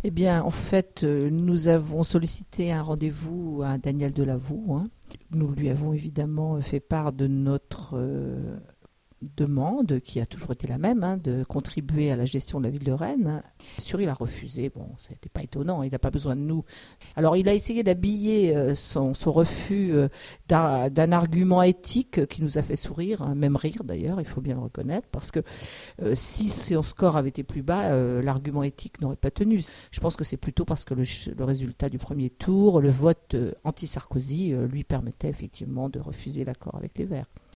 Eh bien, en fait, nous avons sollicité un rendez-vous à Daniel Delaveau, hein. Nous lui avons évidemment fait part de notre demande, qui a toujours été la même, hein, de contribuer à la gestion de la ville de Rennes. Bien sûr, il a refusé. Bon, ça n'était pas étonnant, il n'a pas besoin de nous. Alors, il a essayé d'habiller son refus d'un argument éthique qui nous a fait sourire, hein, même rire d'ailleurs, il faut bien le reconnaître, parce que si son score avait été plus bas, l'argument éthique n'aurait pas tenu. Je pense que c'est plutôt parce que le résultat du premier tour, le vote anti-Sarkozy, lui permettait effectivement de refuser l'accord avec les Verts.